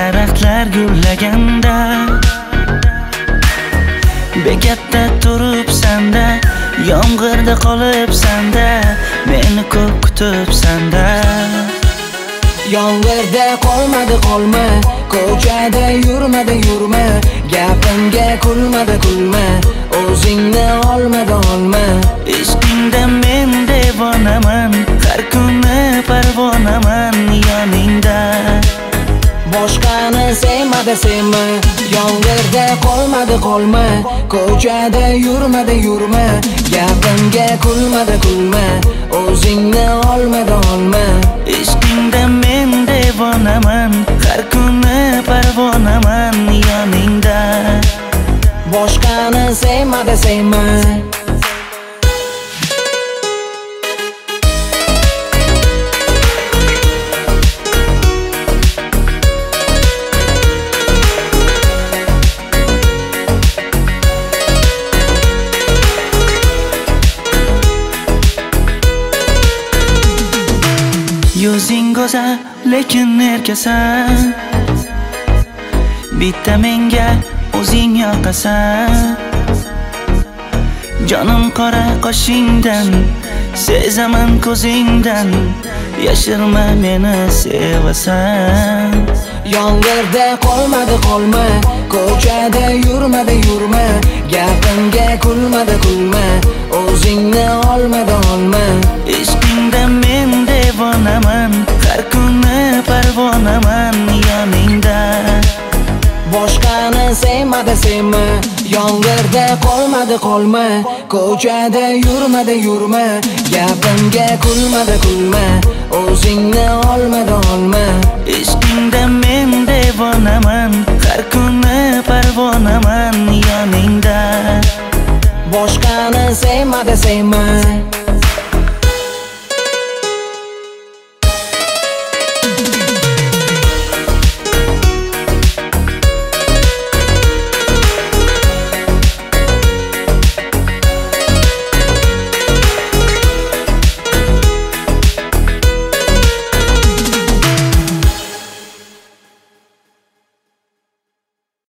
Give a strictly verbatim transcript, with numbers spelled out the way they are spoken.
daraxtlar gullaganda, bekatda turibsanda, yomg'irda qolibsanda, meni ko'p kutibsanda. Yomg'irda qolmadi qolma, ko'chada yurmadi yurma, gapimga kulmadi kulma, o'zingni olmadi olma. Ishqingda men devonaman, har kuni parvonaman yoningda. Boshqani sevmadi sevma, yomg'irda qolmadi qolma, ko'chada yurmadi yurma, gapimga kulmadi kulma, o'zingni olmadi olma. Ishqingda men devonaman, har kuni parvonaman yoningda. Boshqani sevmadi sevma. Yuzing go'zal, lekin erkasan. Bitta menga o'zing yoqasan. Jonim qora qoshingdan, sezaman ko'zingdan, yashirma meni sevasan. Yomg'irda qolmadi qolma, ko'chada yurmadi yurma, gapimga kulmadi kulma, o'zingni olmadi olma. Ishqingda men devonaman, har kuni parvonaman yoningda. Boshqani sevmadi sevma, yomg'irda qolmadi qolma, ko'chada yurmadi yurma, gapimga kulmadi kulma, o'zingni olmadi olma. Ishqingda men devonaman, har kuni parvonaman yoningda. Boshqani sevmadi sevma.